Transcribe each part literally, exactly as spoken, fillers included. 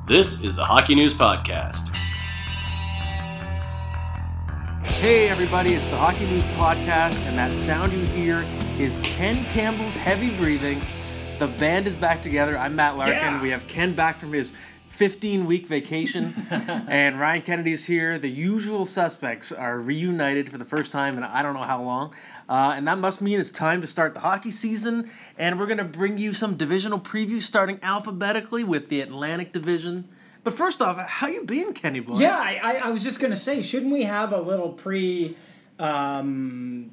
This is the Hockey News Podcast. Hey everybody, it's the Hockey News Podcast, and that sound you hear is Ken Campbell's heavy breathing. The band is back together. I'm Matt Larkin. Yeah. We have Ken back from his fifteen-week vacation, and Ryan Kennedy's here. The usual suspects are reunited for the first time in I don't know how long, uh, and that must mean it's time to start the hockey season, and we're going to bring you some divisional previews starting alphabetically with the Atlantic Division. But first off, how you been, Kenny boy? Yeah, I, I, I was just going to say, shouldn't we have a little pre um,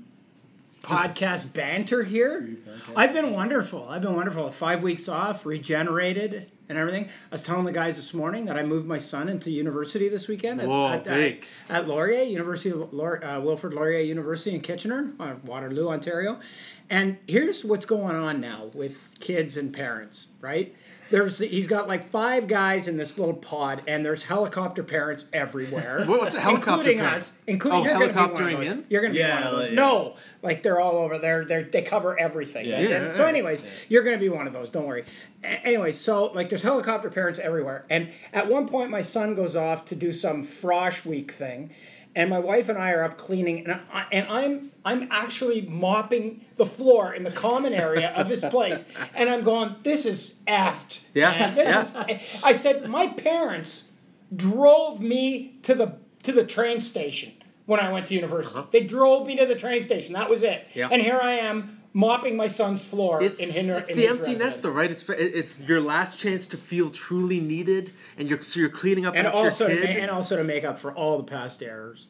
podcast banter here? I've been wonderful. I've been wonderful. Five weeks off, regenerated and everything. I was telling the guys this morning that I moved my son into university this weekend. At, Whoa, at, big. At, at Laurier, University of Laur- uh, Wilfrid Laurier University in Kitchener, uh, Waterloo, Ontario. And here's what's going on now with kids and parents, right? There's he's got like five guys in this little pod, and there's helicopter parents everywhere. What's a helicopter including parent? us, including Oh, you're gonna be one of helicoptering those. in? You're gonna be Yeah, one of those. yeah. No, like they're all over there. They they cover everything. Yeah. And- Yeah, and so, yeah. anyways, you're gonna be one of those. Don't worry. A- anyways, so like there's helicopter parents everywhere, and at one point my son goes off to do some frosh week thing. And my wife and I are up cleaning, and, I, and I'm I'm actually mopping the floor in the common area of his place, and I'm going, this is effed. Yeah, man. This yeah. is, I said, my parents drove me to the to the train station when I went to university. Uh-huh. They drove me to the train station. That was it. Yeah. And here I am mopping my son's floor It's, in, in, it's in the his empty residence. nester, right? It's it's your last chance to feel truly needed, and you're so you're cleaning up And after also, your to kid. ma- and also to make up for all the past errors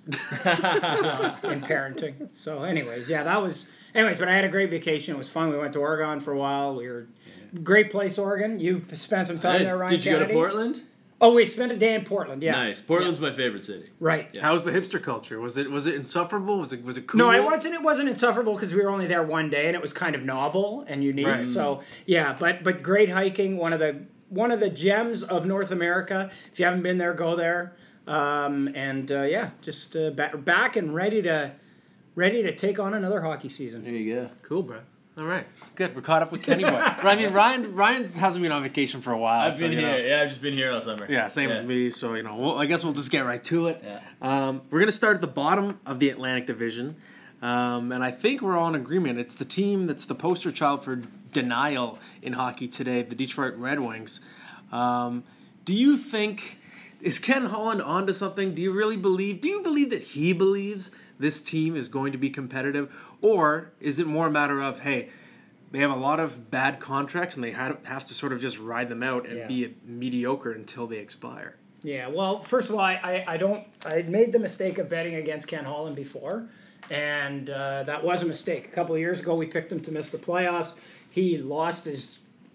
uh, in parenting. So, anyways, yeah, that was. Anyways, but I had a great vacation. It was fun. We went to Oregon for a while. We were great place, Oregon. You spent some time Hey, there, Ryan. did you go to Kennedy? Portland? Oh, we spent a day in Portland. Yeah, Nice. Portland's my favorite city. right. Yeah. How's the hipster culture? Was it was it insufferable? Was it was it cool? No, it wasn't. It wasn't insufferable because we were only there one day, and it was kind of novel and unique. Right. So yeah, but but great hiking. One of the one of the gems of North America. If you haven't been there, go there. Um, and uh, yeah, just uh, ba- back and ready to ready to take on another hockey season. There you go. Cool, bro. All right, good. We're caught up with Kenny boy. I mean, Ryan Ryan hasn't been on vacation for a while. I've so, been you know. here. Yeah, I've just been here all summer. Yeah, same Yeah. with me. So you know, we'll, I guess we'll just get right to it. Yeah. Um, we're gonna start at the bottom of the Atlantic Division, um, and I think we're all in agreement. It's the team that's the poster child for denial in hockey today, the Detroit Red Wings. Um, do you think is Ken Holland onto something? Do you really believe? Do you believe that he believes this team is going to be competitive, or is it more a matter of hey? They have a lot of bad contracts, and they have have to sort of just ride them out and Yeah. be mediocre until they expire. Yeah, well, first of all, I, I, I don't. I made the mistake of betting against Ken Holland before, and uh, that was a mistake. A couple of years ago, we picked him to miss the playoffs. He lost his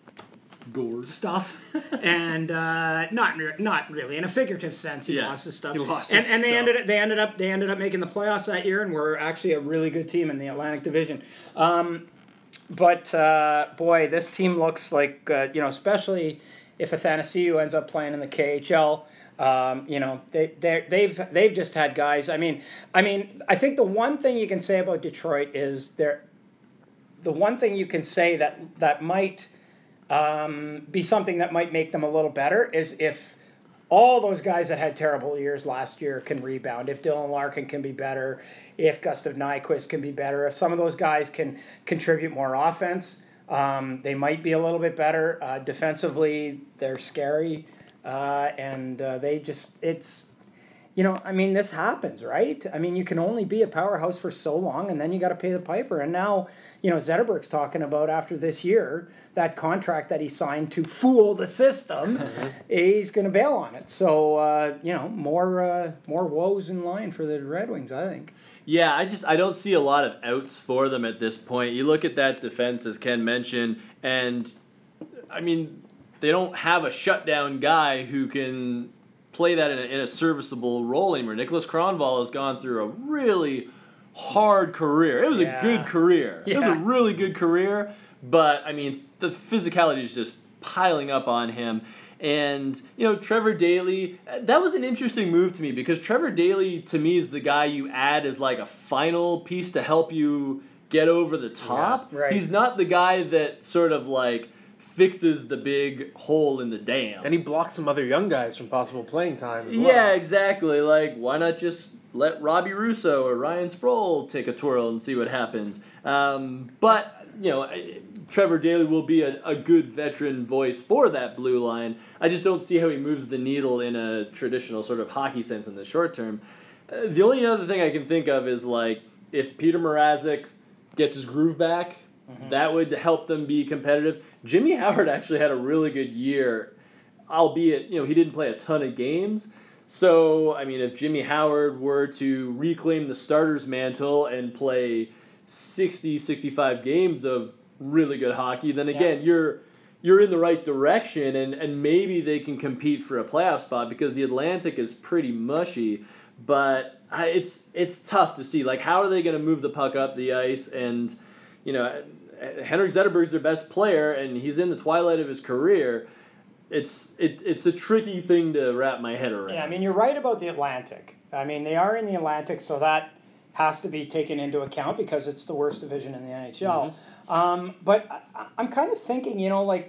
Gourd. stuff, and uh, not re- not really in a figurative sense. He Yeah, lost his stuff. he lost and his and they stuff. ended up, they ended up they ended up making the playoffs that year, and were actually a really good team in the Atlantic Division. Um, But uh, boy, this team looks like uh, you know, especially if Athanasiou ends up playing in the K H L. Um, you know, they they they've they've just had guys. I mean, I mean, I think the one thing you can say about Detroit is they're the one thing you can say that that might um, be something that might make them a little better is if all those guys that had terrible years last year can rebound. If Dylan Larkin can be better, if Gustav Nyquist can be better, if some of those guys can contribute more offense, um, they might be a little bit better. Uh, defensively, they're scary, uh, and uh, they just, it's, you know, I mean, this happens, right? I mean, you can only be a powerhouse for so long, and then you got to pay the piper. And now, you know, Zetterberg's talking about after this year, that contract that he signed to fool the system, he's going to bail on it. So, uh, you know, more uh, more woes in line for the Red Wings, I think. Yeah, I just I don't see a lot of outs for them at this point. You look at that defense, as Ken mentioned, and I mean, they don't have a shutdown guy who can play that in a, in a serviceable role anymore. Nicholas Kronwall has gone through a really hard career. It was Yeah. a good career. It was Yeah. a really good career, but I mean, the physicality is just piling up on him. And, you know, Trevor Daley, that was an interesting move to me because Trevor Daley, to me, is the guy you add as like a final piece to help you get over the top. Yeah, right. He's not the guy that sort of like fixes the big hole in the dam. And he blocks some other young guys from possible playing time as well. Yeah, exactly. Like, why not just let Robbie Russo or Ryan Sproul take a twirl and see what happens? Um, but, you know, Trevor Daley will be a, a good veteran voice for that blue line. I just don't see how he moves the needle in a traditional sort of hockey sense in the short term. Uh, the only other thing I can think of is, like, if Peter Mrazek gets his groove back, mm-hmm. that would help them be competitive. Jimmy Howard actually had a really good year, albeit, you know, he didn't play a ton of games. So, I mean, if Jimmy Howard were to reclaim the starter's mantle and play sixty, sixty-five games of really good hockey, then again, yeah. you're you're in the right direction, and, and maybe they can compete for a playoff spot because the Atlantic is pretty mushy. But I, it's it's tough to see. Like, how are they going to move the puck up the ice? And, you know, Henrik Zetterberg's their best player, and he's in the twilight of his career. It's it it's a tricky thing to wrap my head around. Yeah, I mean, you're right about the Atlantic. I mean, they are in the Atlantic, so that has to be taken into account because it's the worst division in the N H L. Mm-hmm. Um, but I, I'm kind of thinking, you know, like,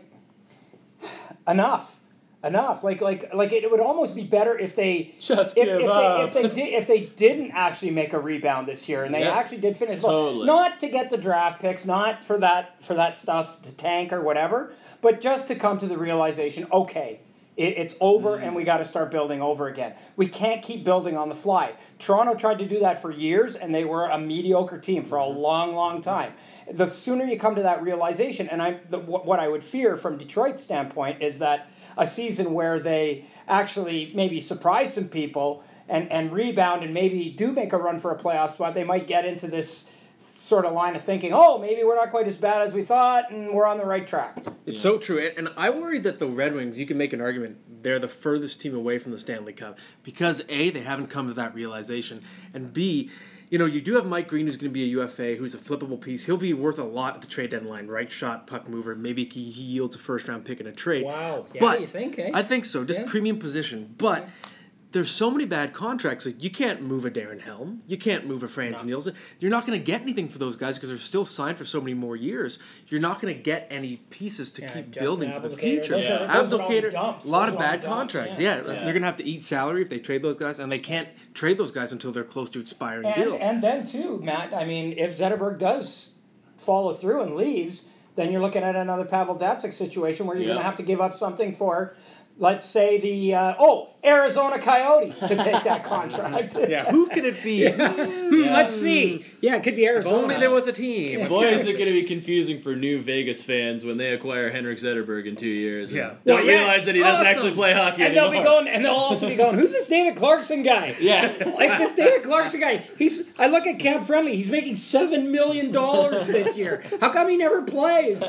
enough. Enough, like like like it would almost be better if they just if, give if up. they if they did if they didn't actually make a rebound this year and they yes, actually did finish totally. well, not to get the draft picks, not for that for that stuff to tank or whatever, but just to come to the realization, okay, it, it's over mm. and we got to start building over again. We can't keep building on the fly. Toronto tried to do that for years and they were a mediocre team for a long, long time. The sooner you come to that realization, and I the, what I would fear from Detroit's standpoint is that a season where they actually maybe surprise some people and, and rebound and maybe do make a run for a playoff spot, they might get into this sort of line of thinking, oh, maybe we're not quite as bad as we thought and we're on the right track. It's yeah. so true. And I worry that the Red Wings, you can make an argument, they're the furthest team away from the Stanley Cup because, A, they haven't come to that realization, and B, you know, you do have Mike Green, who's going to be a U F A, who's a flippable piece. He'll be worth a lot at the trade deadline. Right shot, puck mover. Maybe he yields a first-round pick in a trade. Wow. Yeah, but you think, eh? I think so. Just yeah. premium position. But yeah. there's so many bad contracts. Like, you can't move a Darren Helm. You can't move a Franz no. Nielsen. You're not going to get anything for those guys because they're still signed for so many more years. You're not going to get any pieces to yeah, keep building for the future. Yeah. Abdelkader, a lot of bad contracts. Yeah, yeah. yeah. they're going to have to eat salary if they trade those guys, and they can't trade those guys until they're close to expiring and, deals. And then, too, Matt, I mean, if Zetterberg does follow through and leaves, then you're looking at another Pavel Datsyuk situation where you're yeah. going to have to give up something for, let's say, the, uh, oh, Arizona Coyotes to take that contract. yeah, who could it be? Yeah. Yeah. Let's see. Yeah, it could be Arizona. If only there was a team. Yeah. Boy, is it going to be confusing for new Vegas fans when they acquire Henrik Zetterberg in two years. Yeah. They'll well, yeah. realize that he doesn't awesome. actually play hockey and anymore. They'll be going, and they'll also be going, who's this David Clarkson guy? Yeah. Like this David Clarkson guy. He's. I look at Camp Friendly. He's making seven million dollars this year. How come he never plays?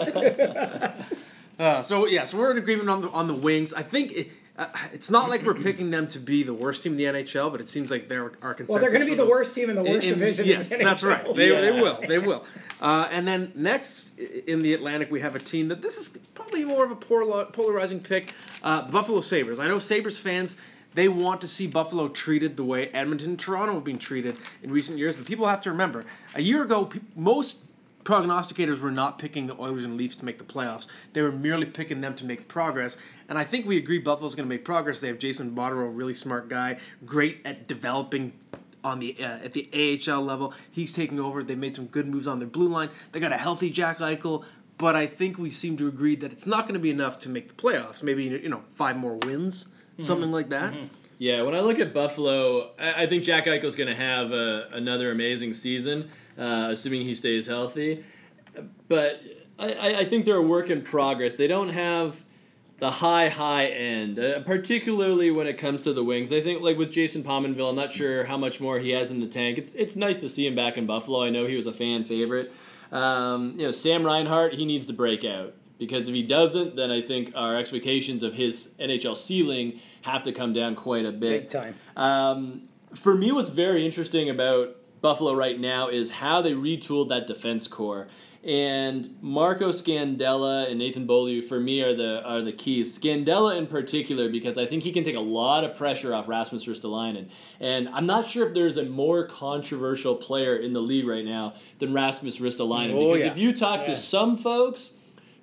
uh, so, yeah, so we're in agreement on the, on the Wings. I think... It, Uh, it's not like we're picking them to be the worst team in the N H L, but it seems like they're our consensus. Well, they're going to be the them. worst team in the worst in, division yes, in the N H L. That's right. They, yeah. they will. They will. Uh, and then next in the Atlantic, we have a team that this is probably more of a polarizing pick, uh, the Buffalo Sabres. I know Sabres fans, they want to see Buffalo treated the way Edmonton and Toronto have been treated in recent years, but people have to remember, a year ago, pe- most prognosticators were not picking the Oilers and Leafs to make the playoffs. They were merely picking them to make progress. And I think we agree Buffalo's going to make progress. They have Jason Botterill, really smart guy, great at developing on the uh, at the A H L level. He's taking over. They made some good moves on their blue line. They got a healthy Jack Eichel. But I think we seem to agree that it's not going to be enough to make the playoffs. Maybe, you know, five more wins, mm-hmm. something like that. Mm-hmm. Yeah, when I look at Buffalo, I, I think Jack Eichel's going to have a, another amazing season, uh, assuming he stays healthy. But I, I think they're a work in progress. They don't have the high, high end, uh, particularly when it comes to the wings. I think, like with Jason Pominville, I'm not sure how much more he has in the tank. It's it's nice to see him back in Buffalo. I know he was a fan favorite. Um, you know, Sam Reinhart, he needs to break out. Because if he doesn't, then I think our expectations of his N H L ceiling have to come down quite a bit. Big time. Um, for me, what's very interesting about Buffalo right now is how they retooled that defense core. And Marco Scandella and Nathan Beaulieu, for me, are the are the keys. Scandella in particular, because I think he can take a lot of pressure off Rasmus Ristolainen. And I'm not sure if there's a more controversial player in the league right now than Rasmus Ristolainen. Oh, because yeah. if you talk yeah. to some folks,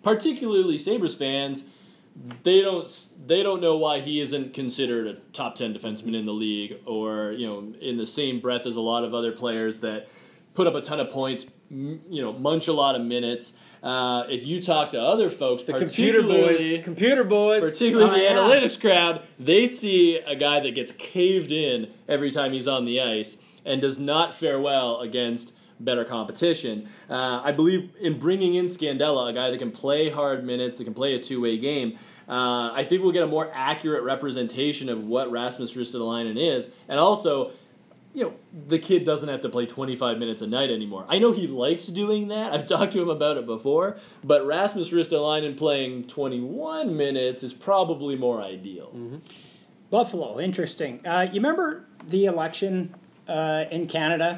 particularly Sabres fans, they don't they don't know why he isn't considered a top ten defenseman in the league, or you know, in the same breath as a lot of other players that put up a ton of points, you know, munch a lot of minutes. Uh, if you talk to other folks, the computer boys, computer boys, particularly oh, the yeah. analytics crowd, they see a guy that gets caved in every time he's on the ice and does not fare well against better competition. Uh, I believe in bringing in Scandella, a guy that can play hard minutes, that can play a two-way game, uh, I think we'll get a more accurate representation of what Rasmus Ristolainen is. And also, you know, the kid doesn't have to play twenty-five minutes a night anymore. I know he likes doing that. I've talked to him about it before. But Rasmus Ristolainen playing twenty-one minutes is probably more ideal. Mm-hmm. Buffalo, interesting. Uh, you remember the election uh, in Canada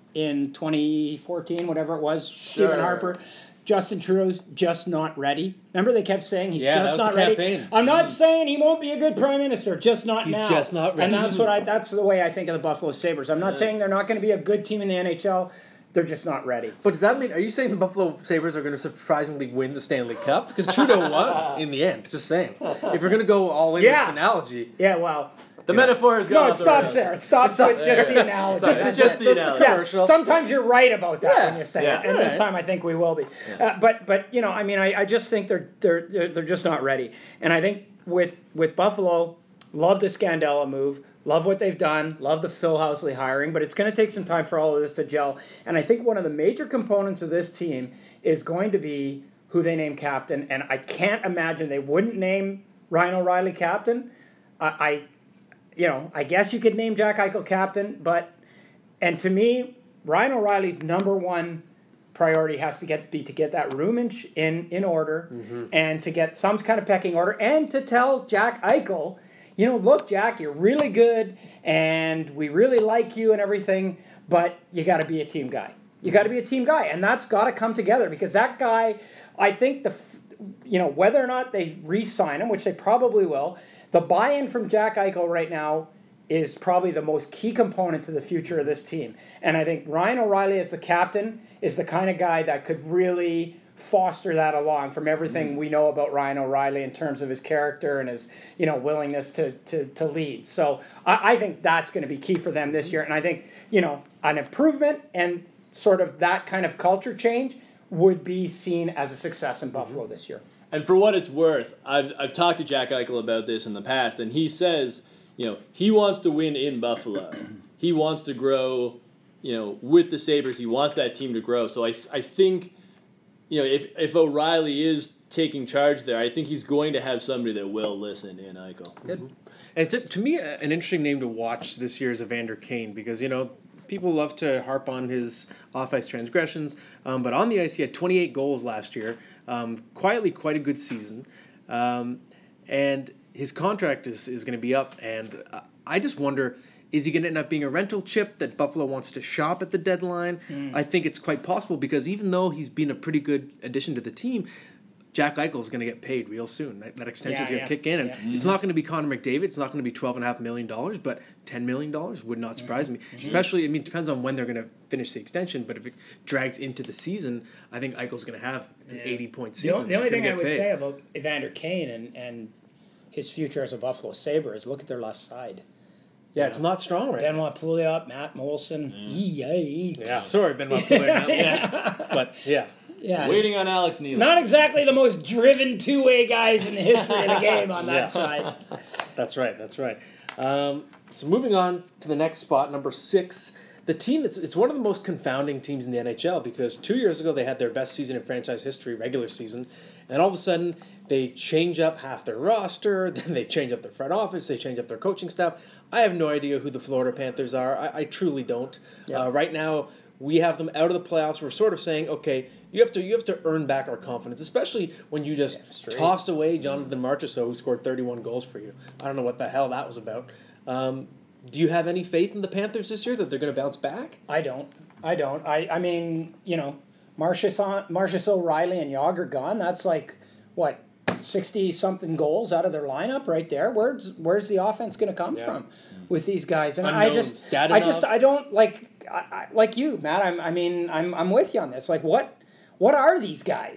in twenty fourteen, whatever it was? Sure. Stephen Harper. Justin Trudeau's just not ready. Remember they kept saying he's yeah, just that was not the ready. Campaign. I'm not saying he won't be a good prime minister, just not he's now. He's just not ready. And that's what I that's the way I think of the Buffalo Sabres. I'm not yeah. saying they're not going to be a good team in the N H L. They're just not ready. But does that mean, are you saying the Buffalo Sabres are going to surprisingly win the Stanley Cup? Because Trudeau won in the end, just saying. If we're going to go all in yeah. this analogy. Yeah, well. The metaphor is no, it stops there. It stops there. It's just the analogy. Just, that's just it. the analogy. Yeah, sometimes you're right about that yeah. when you say yeah. it, and right. this time I think we will be. Yeah. Uh, but but you know, I mean, I, I just think they're they're they're they're just not ready. And I think with with Buffalo, love the Scandella move, love what they've done, love the Phil Housley hiring, but it's going to take some time for all of this to gel. And I think one of the major components of this team is going to be who they name captain. And I can't imagine they wouldn't name Ryan O'Reilly captain. I. I You know, I guess you could name Jack Eichel captain, but, and to me, Ryan O'Reilly's number one priority has to get be to get that room in in, in order, mm-hmm. and to get some kind of pecking order, and to tell Jack Eichel, you know, look, Jack, you're really good, and we really like you and everything, but you got to be a team guy. You got to be a team guy, and that's got to come together, because that guy, I think the, you know, whether or not they re-sign him, which they probably will. The buy-in from Jack Eichel right now is probably the most key component to the future of this team. And I think Ryan O'Reilly as the captain is the kind of guy that could really foster that along from everything mm-hmm. we know about Ryan O'Reilly in terms of his character and his, you know, willingness to to, to lead. So I, I think that's going to be key for them this year. And I think, you know, an improvement and sort of that kind of culture change would be seen as a success in Buffalo mm-hmm. this year. And for what it's worth, I've I've talked to Jack Eichel about this in the past, and he says, you know, he wants to win in Buffalo. He wants to grow, you know, with the Sabres. He wants that team to grow. So I I think, you know, if if O'Reilly is taking charge there, I think he's going to have somebody that will listen in Eichel. Good. Mm-hmm. And to, to me, an interesting name to watch this year is Evander Kane, because, you know, people love to harp on his off-ice transgressions, um, but on the ice he had twenty-eight goals last year. Um, quietly, quite a good season, um, and his contract is, is going to be up, and uh, I just wonder, is he going to end up being a rental chip that Buffalo wants to shop at the deadline? Mm. I think it's quite possible, because even though he's been a pretty good addition to the team, Jack Eichel is going to get paid real soon. That, that extension is yeah, going to yeah. kick in, and yeah. mm-hmm. it's not going to be Connor McDavid. It's not going to be twelve and a half million dollars, but ten million dollars would not surprise me. Mm-hmm. Especially, I mean, it depends on when they're going to finish the extension. But if it drags into the season, I think Eichel's going to have an yeah. eighty point The, season. o- the only He's thing gonna I get would paid. say about Evander Kane and, and his future as a Buffalo Sabre is look at their left side. Yeah, it's not strong right Benoit Pouliot, Matt Molson. Yeah, Yay. yeah. Sorry, Benoit Pouliot. yeah. But yeah. Yeah, Waiting on Alex Neal. not exactly the most driven two-way guys in the history of the game on that Yeah. side. That's right. That's right. Um, so moving on to the next spot, number six, the team that's it's one of the most confounding teams in the N H L, because two years ago they had their best season in franchise history, regular season, and all of a sudden they change up half their roster, then they change up their front office, they change up their coaching staff. I have no idea who the Florida Panthers are. I, I truly don't. Yeah. Uh, right now, we have them out of the playoffs. We're sort of saying, okay, you have to you have to earn back our confidence, especially when you just Yeah, toss away Jonathan Marchessault, who scored thirty-one goals for you. I don't know what the hell that was about. Um, do you have any faith in the Panthers this year that they're going to bounce back? I don't. I don't. I, I mean, you know, Marcius, Marcius O'Reilly and Yager gone. That's like, what, sixty-something goals out of their lineup right there. Where's where's the offense going to come Yeah. from with these guys? And Unknowns. I just, Dadonov. I just, I don't like, I, I, like you, Matt. I'm, I mean, I'm, I'm with you on this. Like, what, what are these guys?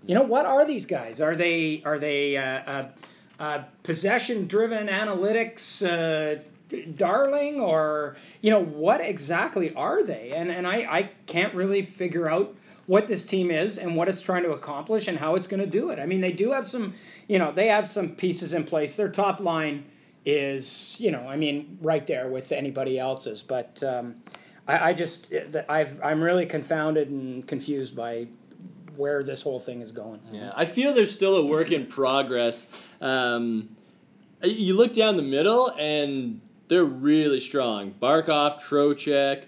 You know, what are these guys? Are they are they uh, uh, uh, possession-driven analytics uh, darling, or you know, what exactly are they? And and I, I can't really figure out what this team is and what it's trying to accomplish and how it's going to do it. I mean, they do have some, you know, they have some pieces in place. Their top line is, you know, I mean, right there with anybody else's. But um, I, I just, I've, I'm really confounded and confused by where this whole thing is going. Yeah, I feel there's still a work in progress. Um, you look down the middle, and they're really strong. Barkov, Trocheck,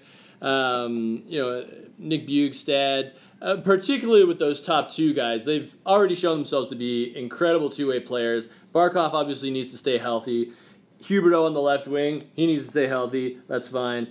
um, you know, Nick Bjugstad. Uh, particularly with those top two guys, they've already shown themselves to be incredible two-way players. Barkov obviously needs to stay healthy. Huberdeau on the left wing, he needs to stay healthy. That's fine.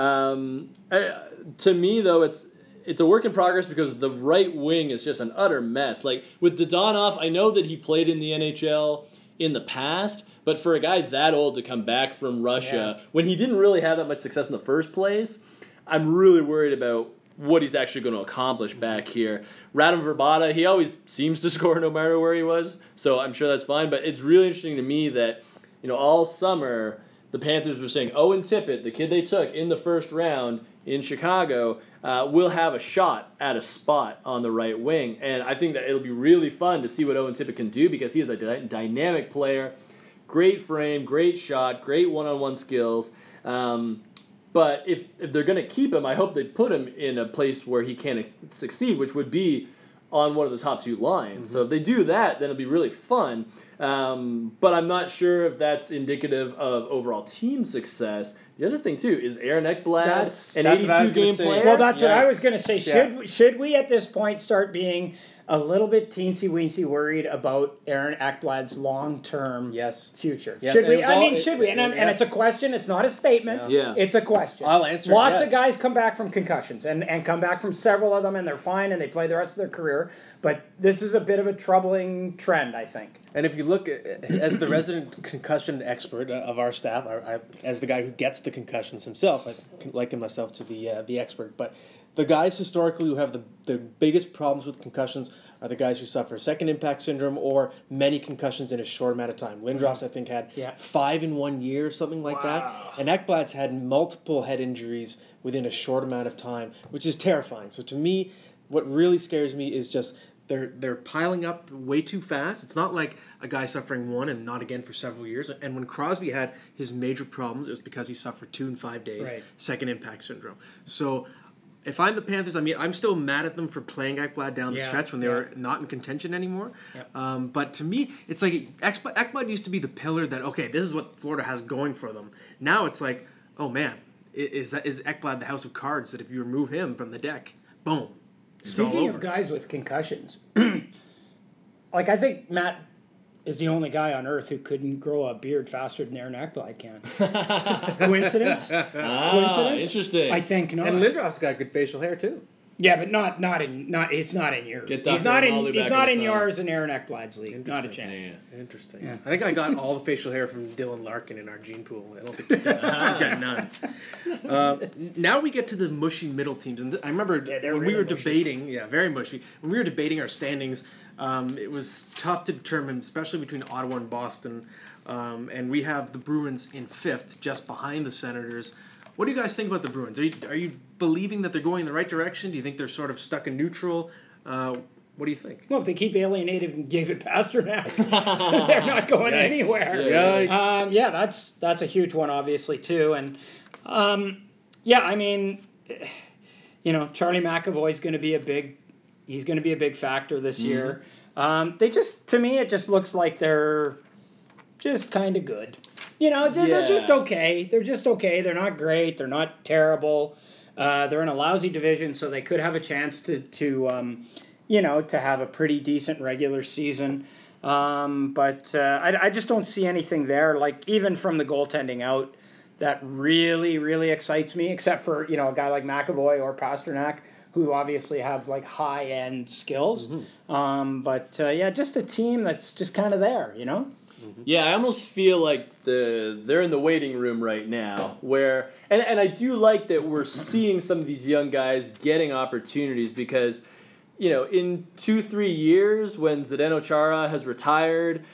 Um, uh, to me, though, it's it's a work in progress because the right wing is just an utter mess. Like with Dadonov, I know that he played in the N H L in the past, but for a guy that old to come back from Russia yeah. when he didn't really have that much success in the first place, I'm really worried about what he's actually going to accomplish back here. Radim Verbata, he always seems to score no matter where he was, so I'm sure that's fine. But it's really interesting to me that, you know, all summer the Panthers were saying Owen Tippett, the kid they took in the first round in Chicago, uh, will have a shot at a spot on the right wing. And I think that it'll be really fun to see what Owen Tippett can do because he is a dy- dynamic player, great frame, great shot, great one-on-one skills. Um, But if, if they're going to keep him, I hope they put him in a place where he can ex- succeed, which would be on one of the top two lines. Mm-hmm. So if they do that, then it'll be really fun. Um, but I'm not sure if that's indicative of overall team success. The other thing, too, is Aaron Ekblad, that's, an that's eighty-two game player. Well, that's yeah, what I was going to say. Yeah. Should should we at this point start being a little bit teensy-weensy worried about Aaron Ekblad's long-term yes. future? Yep. Should we? I I mean, all, should we? And, it, and it's a question. It's not a statement. Yeah. It's a question. I'll answer Lots yes. of guys come back from concussions and, and come back from several of them, and they're fine, and they play the rest of their career. But this is a bit of a troubling trend, I think. And if you look at, as the resident concussion expert of our staff, I, I, as the guy who gets the concussions himself, I liken myself to the uh, the expert. But the guys historically who have the, the biggest problems with concussions are the guys who suffer second impact syndrome or many concussions in a short amount of time. Lindros, I think, had yeah. five in one year, something like wow. that. And Ekblad's had multiple head injuries within a short amount of time, which is terrifying. So to me, what really scares me is just they're they're piling up way too fast. It's not like a guy suffering one and not again for several years. And when Crosby had his major problems, it was because he suffered two in five days, right. second impact syndrome. So if I'm the Panthers, I mean, I'm still mad at them for playing Ekblad down the yeah, stretch when they yeah. were not in contention anymore. Yep. Um, but to me, it's like Ekblad, Ekblad used to be the pillar that, okay, this is what Florida has going for them. Now it's like, oh man, is that is Ekblad the house of cards that if you remove him from the deck, boom, it's all Speaking over. of guys with concussions, like I think Matt is the only guy on earth who couldn't grow a beard faster than Aaron Ekblad can. Coincidence? Ah, Coincidence? interesting. I think not. And Lindros got good facial hair too. Yeah, but not not in not it's not in yours. Get He's Doctor not in Ronaldo he's back not in in the phone. yours and Aaron Ekblad's league. Not a chance. Yeah, yeah. Interesting. Yeah. I think I got all the facial hair from Dylan Larkin in our gene pool. I don't think he's got, he's got none. Uh, now we get to the mushy middle teams, and th- I remember Yeah, they're when we really were mushy. debating. Yeah, very mushy. When we were debating our standings, um, it was tough to determine, especially between Ottawa and Boston. Um, and we have the Bruins in fifth, just behind the Senators. What do you guys think about the Bruins? Are you, are you believing that they're going in the right direction? Do you think they're sort of stuck in neutral? Uh, what do you think? Well, if they keep alienating David Pasternak, they're not going Yikes. anywhere. Yikes. Um, yeah, that's that's a huge one, obviously too, and um, yeah, I mean, you know, Charlie McAvoy's going to be a big, he's going to be a big factor this Mm-hmm. year. Um, they just, to me, it just looks like they're just kind of good. You know, they're, they're just Yeah. okay. They're just okay. They're not great. They're not terrible. Uh, they're in a lousy division, so they could have a chance to, to um, you know, to have a pretty decent regular season. Um, but uh, I, I just don't see anything there, like even from the goaltending out, that really, really excites me, except for, you know, a guy like McAvoy or Pasternak, who obviously have, like, high-end skills. Mm-hmm. Um, but, uh, yeah, just a team that's just kind of there, you know? Yeah, I almost feel like the they're in the waiting room right now, where and and I do like that we're seeing some of these young guys getting opportunities because you know, in two, three years when Zdeno Chara has retired,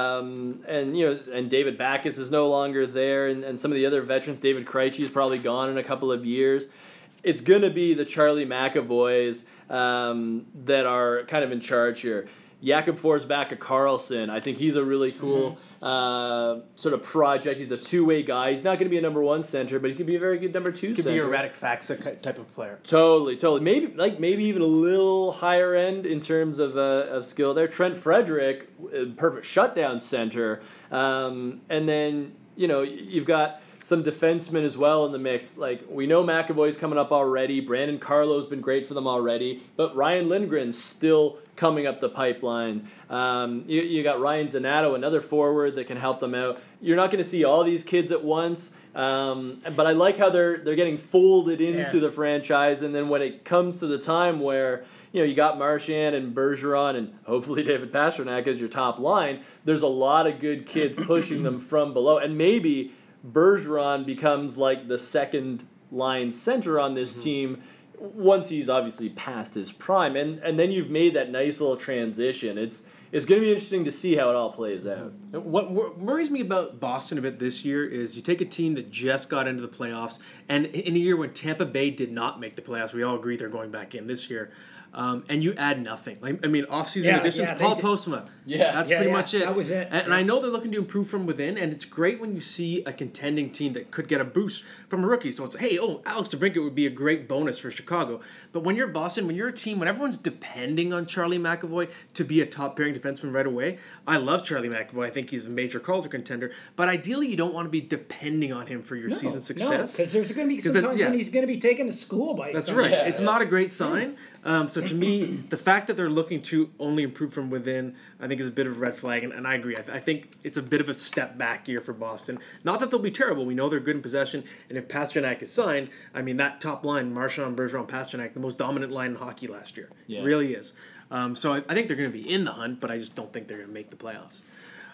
um, and you know, and David Backes is no longer there, and, and some of the other veterans, David Krejci is probably gone in a couple of years. It's gonna be the Charlie McAvoys um, that are kind of in charge here. Jakob Forsbacka Karlsson, I think he's a really cool mm-hmm. uh, sort of project. He's a two-way guy. He's not going to be a number one center, but he could be a very good number two could center. Could be a Radek Faksa type of player. Totally, totally. Maybe like maybe even a little higher end in terms of uh, of skill there. Trent Frederick, perfect shutdown center, um, and then you know you've got some defensemen as well in the mix. Like, we know McAvoy's coming up already. Brandon Carlo's been great for them already. But Ryan Lindgren's still coming up the pipeline. Um, you, you got Ryan Donato, another forward that can help them out. You're not going to see all these kids at once. Um, but I like how they're they're getting folded into yeah. the franchise. And then when it comes to the time where, you know, you got Marchand and Bergeron and hopefully David Pastrnak as your top line, there's a lot of good kids pushing them from below. And maybe Bergeron becomes like the second line center on this mm-hmm. team once he's obviously past his prime, and and then you've made that nice little transition. It's it's going to be interesting to see how it all plays out. What worries me about Boston a bit this year is you take a team that just got into the playoffs, and in a year when Tampa Bay did not make the playoffs, we all agree they're going back in this year. Um, and you add nothing. Like, I mean, off-season yeah, additions, yeah, Paul Postma. Yeah. That's yeah, pretty yeah, much it. That was it. And, and I know they're looking to improve from within, and it's great when you see a contending team that could get a boost from a rookie. So it's, hey, oh, Alex DeBrincat would be a great bonus for Chicago. But when you're Boston, when you're a team, when everyone's depending on Charlie McAvoy to be a top-pairing defenseman right away, I love Charlie McAvoy. I think he's a major Calder contender. But ideally, you don't want to be depending on him for your no, season success. No, because there's going to be some times yeah. when he's going to be taken to school by That's somebody. right. Yeah, it's yeah. not a great sign. Um, so to me, the fact that they're looking to only improve from within, I think is a bit of a red flag, and, and I agree. I, th- I think it's a bit of a step back year for Boston. Not that they'll be terrible. We know they're good in possession, and if Pastrnak is signed, I mean, that top line, Marchand, Bergeron, Pastrnak, the most dominant line in hockey last year. Yeah. It really is. Um, so I, I think they're going to be in the hunt, but I just don't think they're going to make the playoffs.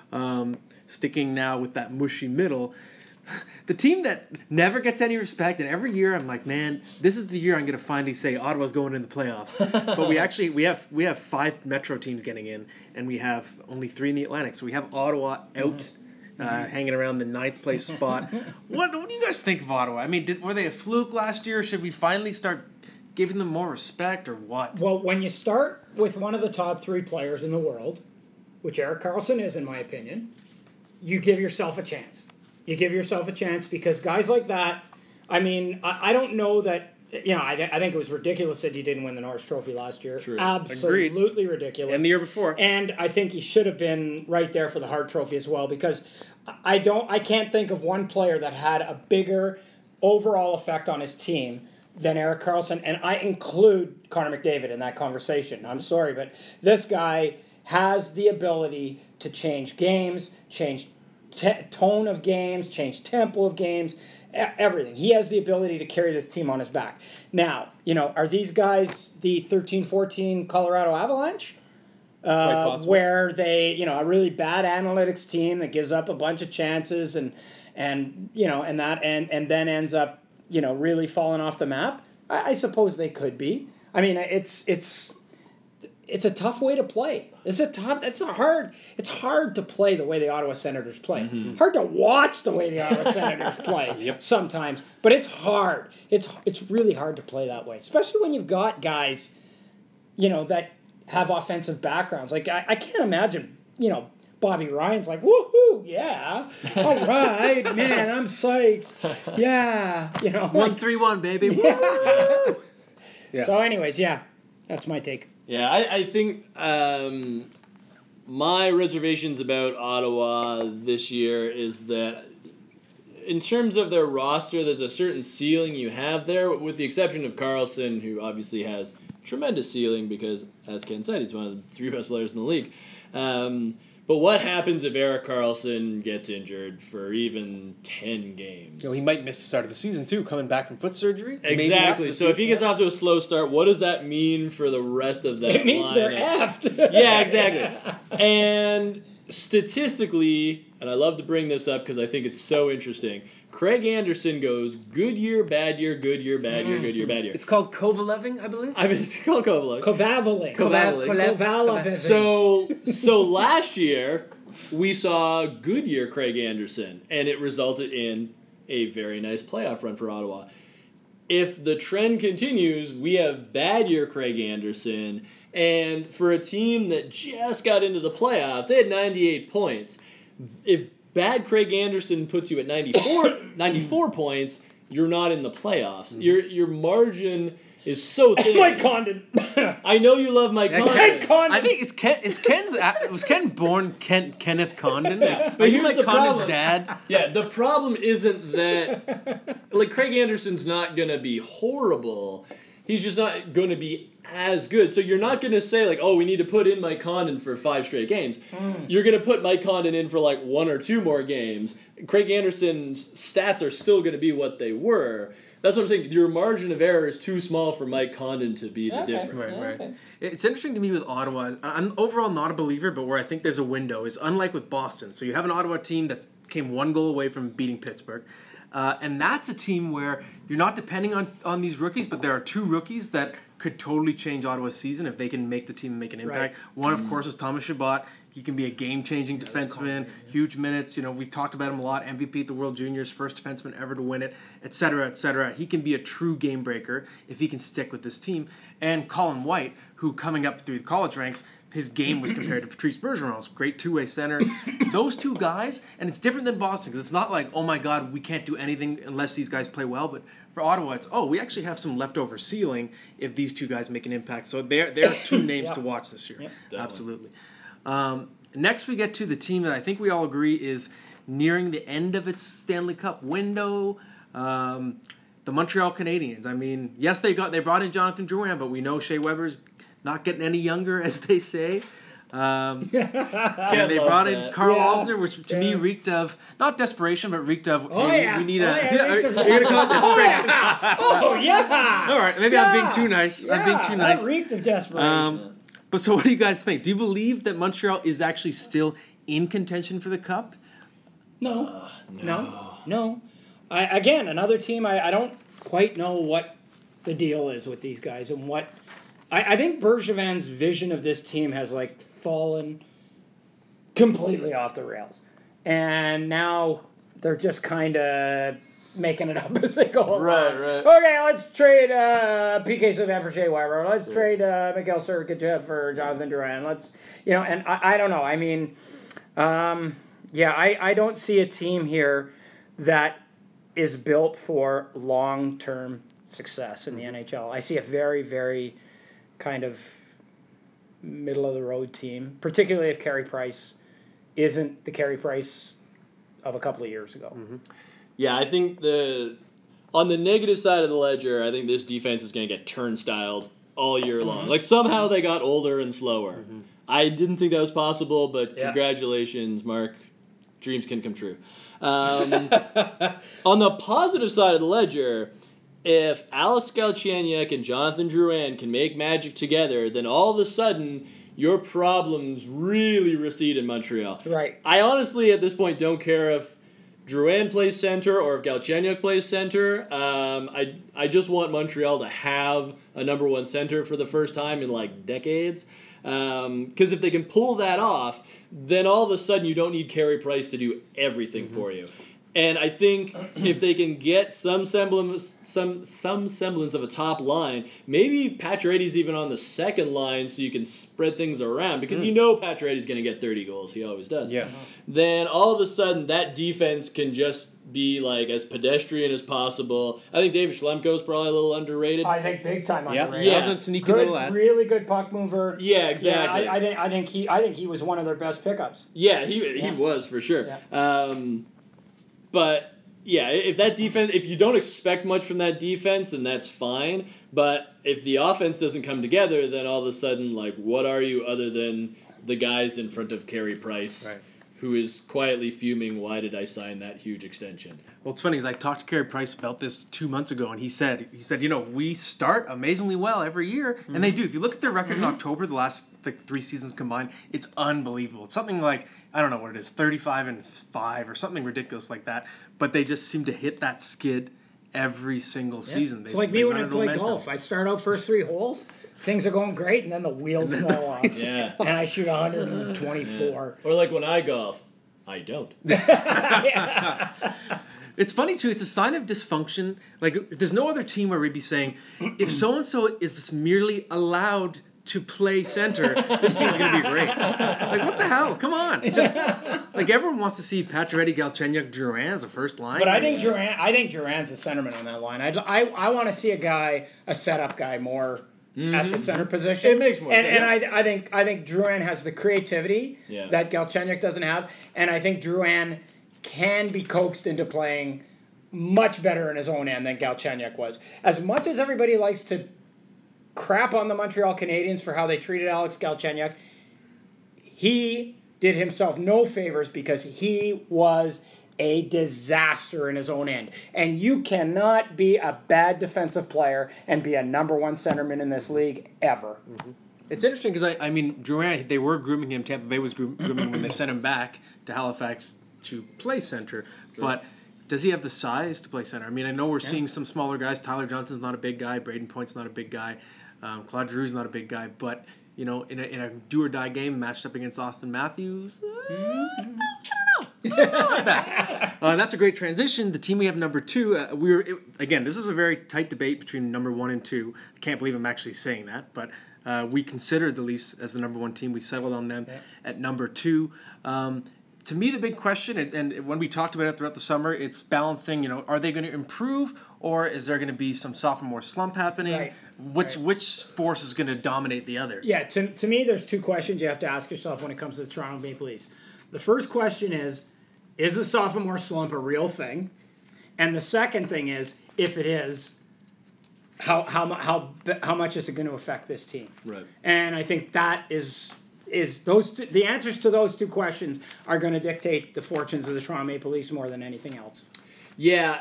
Um, sticking now with that mushy middle, the team that never gets any respect, and every year I'm like, man, this is the year I'm going to finally say Ottawa's going in the playoffs. But we actually we have we have five Metro teams getting in, and we have only three in the Atlantic. So we have Ottawa out, mm-hmm. uh, hanging around the ninth place spot. what what do you guys think of Ottawa? I mean, did, were they a fluke last year? Or should we finally start giving them more respect, or what? Well, when you start with one of the top three players in the world, which Erik Karlsson is, in my opinion, you give yourself a chance. You give yourself a chance because guys like that, I mean, I, I don't know that, you know, I, th- I think it was ridiculous that he didn't win the Norris Trophy last year. True. Absolutely Agreed. ridiculous. And the year before. And I think he should have been right there for the Hart Trophy as well because I don't, I can't think of one player that had a bigger overall effect on his team than Erik Karlsson, and I include Connor McDavid in that conversation. I'm sorry, but this guy has the ability to change games, change T- tone of games, change tempo of games, e- everything. He has the ability to carry this team on his back. Now, you know, are these guys the thirteen fourteen Colorado Avalanche? Uh, where they, you know, a really bad analytics team that gives up a bunch of chances and, and you know, and that, and, and then ends up, you know, really falling off the map? I, I suppose they could be. I mean, it's, it's, it's a tough way to play. It's a tough. It's a hard. It's hard to play the way the Ottawa Senators play. Mm-hmm. Hard to watch the way the Ottawa Senators play yep. sometimes. But it's hard. It's it's really hard to play that way, especially when you've got guys, you know, that have offensive backgrounds. Like I, I can't imagine, you know, Bobby Ryan's like, woohoo, yeah, all right, man, I'm psyched, yeah, you know, one like, three one baby. Yeah. yeah. So, anyways, yeah, that's my take. Yeah, I, I think um, my reservations about Ottawa this year is that in terms of their roster, there's a certain ceiling you have there, with the exception of Karlsson, who obviously has tremendous ceiling because, as Ken said, he's one of the three best players in the league. Um, but what happens if Erik Karlsson gets injured for even ten games? You know, he might miss the start of the season, too, coming back from foot surgery. Exactly. So if he gets off to a slow start, what does that mean for the rest of that It means lineup? they're effed. Yeah, exactly. And statistically, and I love to bring this up because I think it's so interesting. Craig Anderson goes good year, bad year, good year, bad year, good year, bad year. It's called Kovaleving, I believe. I was called Kovalev. Kovaveling. Kovaveling. Kovaveling. So, so last year we saw good year Craig Anderson, and it resulted in a very nice playoff run for Ottawa. If the trend continues, we have bad year Craig Anderson, and for a team that just got into the playoffs, they had ninety-eight points. If bad Craig Anderson puts you at ninety-four, ninety-four points, you're not in the playoffs. Mm-hmm. Your your margin is so thin. Mike Condon. I know you love Mike Yeah, Condon. Mike Condon. I think it's Ken. Is Ken's was Ken born Ken Kenneth Condon? Yeah, but Are you here's like the Condon's problem. dad? Yeah, the problem isn't that like Craig Anderson's not gonna be horrible. He's just not gonna be as good. So you're not gonna say like, oh, we need to put in Mike Condon for five straight games. Mm. You're gonna put Mike Condon in for like one or two more games. Craig Anderson's stats are still gonna be what they were. That's what I'm saying. Your margin of error is too small for Mike Condon to be the Okay. difference. Right, right. Okay. It's interesting to me with Ottawa. I'm overall not a believer, but where I think there's a window is unlike with Boston. So you have an Ottawa team that came one goal away from beating Pittsburgh. Uh, and that's a team where you're not depending on, on these rookies, but there are two rookies that could totally change Ottawa's season if they can make the team and make an impact. Right. One, of course, is Thomas Chabot. He can be a game-changing defenseman, huge minutes. You know, we've talked about him a lot. M V P at the World Juniors, first defenseman ever to win it, et cetera, et cetera. He can be a true game breaker if he can stick with this team. And Colin White, who coming up through the college ranks, his game was compared to Patrice Bergeron's. Great two-way center. Those two guys, and it's different than Boston because it's not like, oh my God, we can't do anything unless these guys play well. But for Ottawa, it's, oh, we actually have some leftover ceiling if these two guys make an impact. So they're, they're two names Yep. to watch this year. Yep. Absolutely. Um, next, we get to the team that I think we all agree is nearing the end of its Stanley Cup window. Um, the Montreal Canadiens. I mean, yes, they got they brought in Jonathan Drouin, but we know Shea Weber's not getting any younger, as they say. Um, and they love brought that. in Carl Yeah. Alsner, which to me Yeah. reeked of not desperation, but reeked of. Oh, hey, yeah. we need Oh, a. yeah, are, reeked of- are you gonna call it desperation? Oh, yeah. All right, maybe I'm being Yeah. too nice. I'm being Yeah, too nice. That reeked of desperation. Um, but so, what do you guys think? Do you believe that Montreal is actually still in contention for the Cup? no. no. No. I, again, another team, I, I don't quite know what the deal is with these guys and what. I, I think Bergevin's vision of this team has, like, fallen completely off the rails. And now they're just kind of making it up as they go along. Right, right. Okay, let's trade uh, P K Subban for Shea Weber. Let's trade uh, Mikhail Sergachev for Jonathan Drouin. Let's, you know, and I, I don't know. I mean, um, yeah, I, I don't see a team here that is built for long-term success in the N H L. I see a very, very kind of middle-of-the-road team, particularly if Carey Price isn't the Carey Price of a couple of years ago. Mm-hmm. Yeah, I think the on the negative side of the ledger, I think this defense is going to get turnstiled all year long. Mm-hmm. Like somehow they got older and slower. Mm-hmm. I didn't think that was possible, but Yeah. congratulations, Mark. Dreams can come true. Um, on the positive side of the ledger, if Alex Galchenyuk and Jonathan Drouin can make magic together, then all of a sudden your problems really recede in Montreal. Right. I honestly, at this point, don't care if Drouin plays center or if Galchenyuk plays center. Um, I I just want Montreal to have a number one center for the first time in like decades. Because um, if they can pull that off, then all of a sudden you don't need Carey Price to do everything mm-hmm. for you. And I think if they can get some semblance, some some semblance of a top line, maybe Pacioretty's even on the second line, so you can spread things around because mm. you know Pacioretty's going to get thirty goals. He always does. Yeah. Then all of a sudden that defense can just be like as pedestrian as possible. I think David Schlemko's probably a little underrated. I think big time Yeah, underrated. Yeah. that was a sneaky Good, little ad. really good puck mover. Yeah, exactly. Yeah, I, I think I think he I think he was one of their best pickups. Yeah, he he Yeah. was for sure. Yeah. Um, but yeah, if that defense, if you don't expect much from that defense, then that's fine. But if the offense doesn't come together, then all of a sudden, like, what are you other than the guys in front of Carey Price, Right. who is quietly fuming? Why did I sign that huge extension? Well, it's funny, is I talked to Carey Price about this two months ago, and he said, he said, you know, we start amazingly well every year, mm-hmm. and they do. If you look at their record mm-hmm. in October, the last the three seasons combined, it's unbelievable. It's something like, I don't know what it is, thirty-five and five or something ridiculous like that. But they just seem to hit that skid every single yeah. season. It's like me when I play momentum. golf. I start out first three holes, things are going great, and then the wheels then fall off. Yeah. And I shoot one hundred twenty-four. Yeah. Or like when I golf, I don't. It's funny, too. It's a sign of dysfunction. Like, there's no other team where we'd be saying, if so-and-so is merely allowed to play center, this team's going to be great. Like, what the hell? Come on. Just like, everyone wants to see Pacioretty, Galchenyuk, Drouin as a first line. But I think Drouin, I think Drouin's a centerman on that line. I'd, I I want to see a guy, a setup guy, more mm-hmm. at the center position. It makes more and, sense. And I, I think I think Drouin has the creativity yeah. that Galchenyuk doesn't have, and I think Drouin can be coaxed into playing much better in his own end than Galchenyuk was. As much as everybody likes to crap on the Montreal Canadiens for how they treated Alex Galchenyuk, he did himself no favors because he was a disaster in his own end. And you cannot be a bad defensive player and be a number one centerman in this league ever. Mm-hmm. It's interesting because, I, I mean, Drouin, they were grooming him. Tampa Bay was grooming him when they sent him back to Halifax to play center. Sure. But does he have the size to play center? I mean, I know we're yeah. seeing some smaller guys. Tyler Johnson's not a big guy. Braden Point's not a big guy. Um, Claude Giroux's not a big guy. But, you know, in a, in a do-or-die game matched up against Austin Matthews, uh, I don't know. I don't know about that. Uh, that's a great transition. The team we have number two, uh, we were it, again, this is a very tight debate between number one and two. I can't believe I'm actually saying that, but uh, we considered the Leafs as the number one team. We settled on them yeah. at number two. Um, to me, the big question, and, and when we talked about it throughout the summer, it's balancing, you know, are they going to improve or is there going to be some sophomore slump happening? Right. Which right. which force is going to dominate the other? Yeah, to, to me, there's two questions you have to ask yourself when it comes to the Toronto Maple Leafs. The first question is, is the sophomore slump a real thing? And the second thing is, if it is, how how how how much is it going to affect this team? Right. And I think that is is those two, the answers to those two questions are going to dictate the fortunes of the Toronto Maple Leafs more than anything else. Yeah.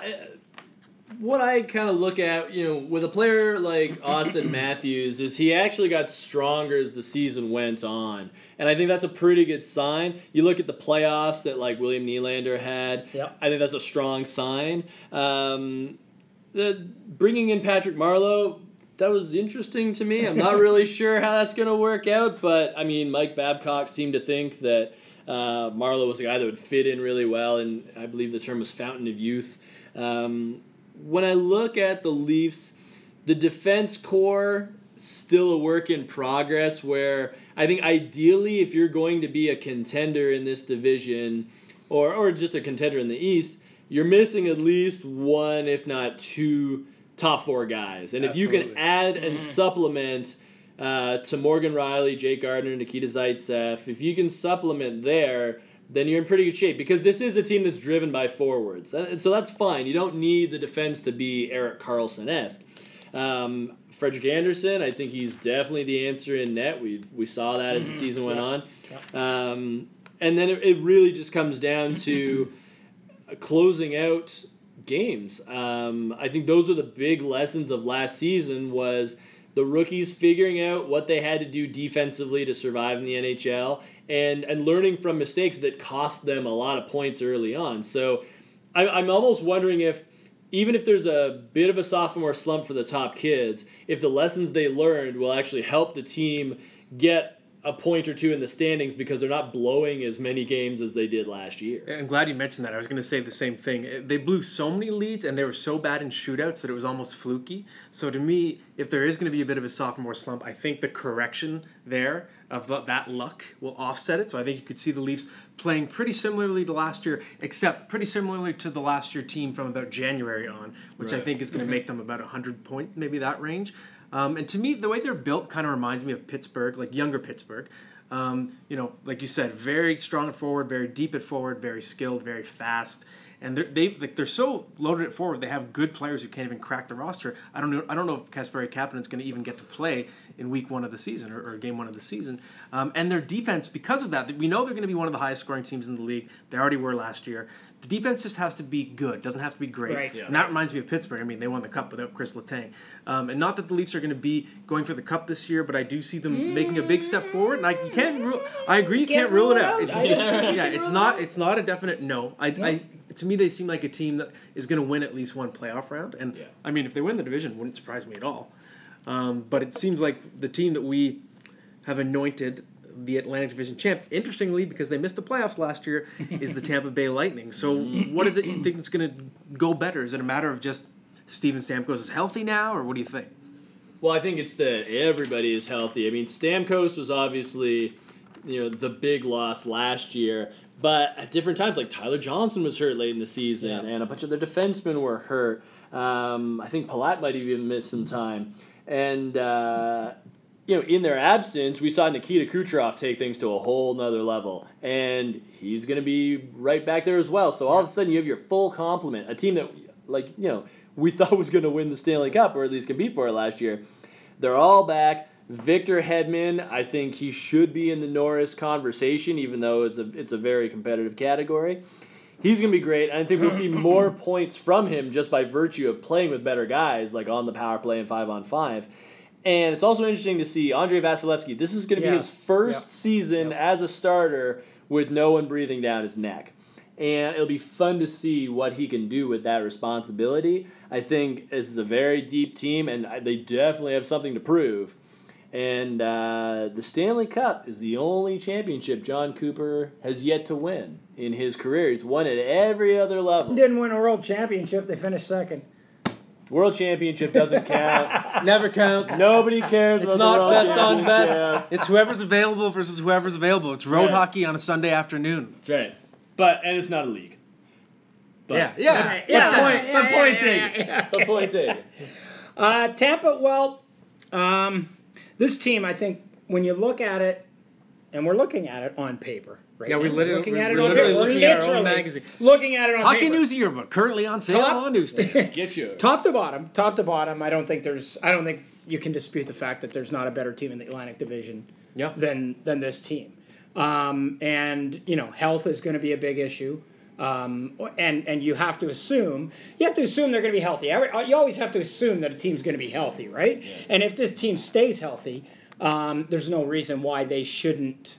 What I kind of look at, you know, with a player like Austin Matthews, is he actually got stronger as the season went on. And I think that's a pretty good sign. You look at the playoffs that, like, William Nylander had. Yep. I think that's a strong sign. Um, the bringing in Patrick Marleau, that was interesting to me. I'm not really sure how that's going to work out. But, I mean, Mike Babcock seemed to think that uh, Marleau was a guy that would fit in really well. And I believe the term was fountain of youth. Um, when I look at the Leafs, the defense core, still a work in progress where I think ideally if you're going to be a contender in this division or, or just a contender in the East, you're missing at least one, if not two, top four guys. And Absolutely. If you can add and supplement uh, to Morgan Rielly, Jake Gardiner, Nikita Zaitsev, if you can supplement there, then you're in pretty good shape because this is a team that's driven by forwards. And so that's fine. You don't need the defense to be Erik Karlsson-esque. Um, Frederick Anderson, I think he's definitely the answer in net. We we saw that as the season went on. Um, and then it, it really just comes down to closing out games. Um, I think those are the big lessons of last season was the rookies figuring out what they had to do defensively to survive in the N H L and, and learning from mistakes that cost them a lot of points early on. So I, I'm almost wondering if even if there's a bit of a sophomore slump for the top kids, if the lessons they learned will actually help the team get a point or two in the standings because they're not blowing as many games as they did last year. I'm glad you mentioned that. I was going to say the same thing. They blew so many leads and they were so bad in shootouts that it was almost fluky. So to me, if there is going to be a bit of a sophomore slump, I think the correction there of that luck will offset it. So I think you could see the Leafs playing pretty similarly to last year, except pretty similarly to the last year team from about January on, which right. I think is going to make them about one hundred points, maybe that range. Um, and to me, the way they're built kind of reminds me of Pittsburgh, like younger Pittsburgh. Um, you know, like you said, very strong at forward, very deep at forward, very skilled, very fast. and they're, they like they're so loaded at forward. They have good players who can't even crack the roster. I don't know. I don't know if Kasperi Kapanen's going to even get to play in week one of the season or, or game one of the season. Um, and their defense, because of that, we know they're going to be one of the highest scoring teams in the league. They already were last year. The defense just has to be good. Doesn't have to be great. Right. Yeah. And that reminds me of Pittsburgh. I mean, they won the Cup without Chris Letang. Um, and not that the Leafs are going to be going for the Cup this year, but I do see them making a big step forward. And I you can't rule. I agree, you can't, Can't rule it rule it out. out. It's, I yeah, can't it's rule it not. out. It's not a definite no. I, No. I to me they seem like a team that is going to win at least one playoff round. And Yeah. I mean, if they win the division, it wouldn't surprise me at all. Um, but it seems like the team that we have anointed the Atlantic Division champ, interestingly, because they missed the playoffs last year, is the Tampa Bay Lightning. So what is it you think that's going to go better? Is it a matter of just Steven Stamkos is healthy now, or what do you think? Well, I think it's that everybody is healthy. I mean, Stamkos was obviously, you know, the big loss last year, but at different times, like Tyler Johnson was hurt late in the season, Yeah. and a bunch of their defensemen were hurt. Um, I think Palat might have even missed some time. And, uh, you know, in their absence, we saw Nikita Kucherov take things to a whole nother level. And he's going to be right back there as well. So all of a sudden, you have your full complement. A team that, like, you know, we thought was going to win the Stanley Cup, or at least compete for it last year. They're all back. Victor Hedman, I think he should be in the Norris conversation, even though it's a it's a very competitive category. He's going to be great. I think we'll see more points from him just by virtue of playing with better guys, like on the power play and five on five. And it's also interesting to see Andrei Vasilevsky. This is going to be Yeah. his first Yep. season Yep. as a starter with no one breathing down his neck. And it'll be fun to see what he can do with that responsibility. I think this is a very deep team, and they definitely have something to prove. And uh, the Stanley Cup is the only championship John Cooper has yet to win in his career. He's won at every other level. Didn't win a world championship. They finished second. World championship doesn't count. Never counts. Nobody cares It's about not the world best on championship. best. It's whoever's available versus whoever's available. It's road Right. hockey on a Sunday afternoon. That's right. But, and it's not a league. But, Yeah, yeah. But Yeah, point, yeah, but yeah, point yeah, taken. yeah, But point taken. Uh, Tampa, well, um, this team, I think, when you look at it, and we're looking at it on paper, right? Yeah, we now. lit it- looking we're- at it we're on literally paper. We're looking at our own literally magazine. looking at it on Hockey paper. News Yearbook currently on sale Top- on newsstands. Get yours. Top to bottom, top to bottom, I don't think there's. I don't think you can dispute the fact that there's not a better team in the Atlantic Division Yeah. than than this team. Um, and you know, health is going to be a big issue. Um, and and you have to assume you have to assume they're going to be healthy. Every- You always have to assume that a team's going to be healthy, right? And if this team stays healthy, um, there's no reason why they shouldn't.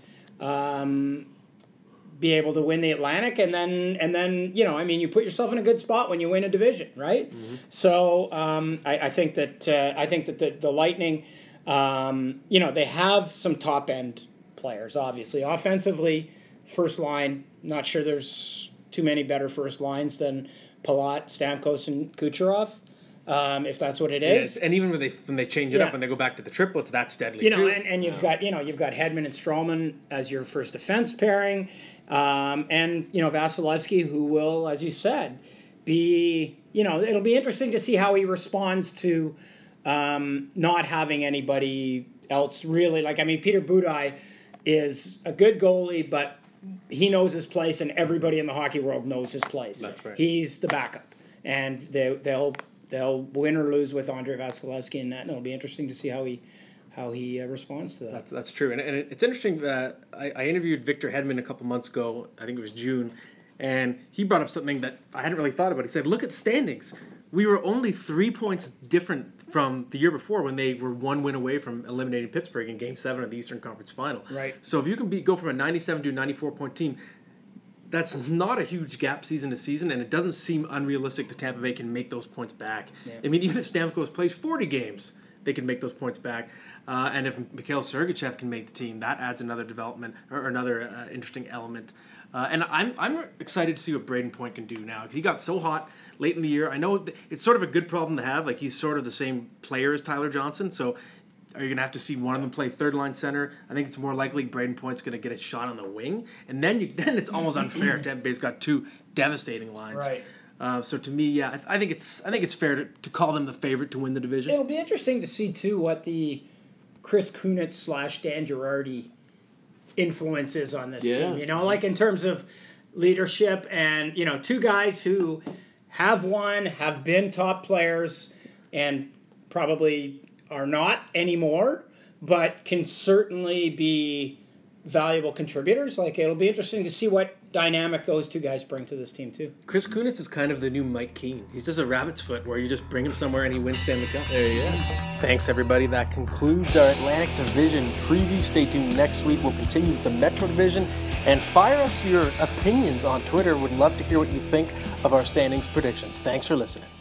Um, be able to win the Atlantic, and then and then you know, I mean, you put yourself in a good spot when you win a division, right? Mm-hmm. So um, I, I think that uh, I think that the, the Lightning, um, you know, they have some top end players. Obviously, offensively, first line. Not sure there's too many better first lines than Palat, Stamkos, and Kucherov. Um, if that's what it is. Yes, and even when they when they change it Yeah. up and they go back to the triplets, that's deadly You know, too. and, and you've got you know you've got Hedman and Stroman as your first defense pairing, um, and you know Vasilevsky, who will, as you said, be you know it'll be interesting to see how he responds to um, not having anybody else really. Like I mean, Peter Budaj is a good goalie, but he knows his place, and everybody in the hockey world knows his place. That's right. He's the backup, and they they'll. They'll win or lose with Andrei Vasilevsky in that, and it'll be interesting to see how he how he uh, responds to that. That's, that's true. And, and it's interesting that I, I interviewed Victor Hedman a couple months ago, I think it was June, and he brought up something that I hadn't really thought about. He said, look at the standings. We were only three points different from the year before when they were one win away from eliminating Pittsburgh in Game seven of the Eastern Conference Final. Right. So if you can be, go from a ninety-seven to a ninety-four point team, that's not a huge gap season to season, and it doesn't seem unrealistic that Tampa Bay can make those points back. Yeah. I mean, even if Stamkos plays forty games, they can make those points back. Uh, and if Mikhail Sergachev can make the team, that adds another development or, or another uh, interesting element. Uh, and I'm I'm excited to see what Braden Point can do now, because he got so hot late in the year. I know it's sort of a good problem to have. Like, he's sort of the same player as Tyler Johnson, so are you going to have to see one of them play third-line center? I think it's more likely Braden Point's going to get a shot on the wing, and then you, then it's almost unfair. Tampa Bay's got two devastating lines. Right. Uh, so to me, yeah, I, I think it's I think it's fair to, to call them the favorite to win the division. It'll be interesting to see too what the Chris Kunitz slash Dan Girardi influence is on this Yeah. team. You know, like in terms of leadership, and you know, two guys who have won, have been top players, and probably are not anymore, but can certainly be valuable contributors. Like, it'll be interesting to see what dynamic those two guys bring to this team too. Chris Kunitz is kind of the new Mike Keane. He's just a rabbit's foot where you just bring him somewhere and he wins Stanley Cups. There you go. Thanks, everybody. That concludes our Atlantic Division preview. Stay tuned next week. We'll continue with the Metro Division. And fire us your opinions on Twitter. Would love to hear what you think of our standings predictions. Thanks for listening.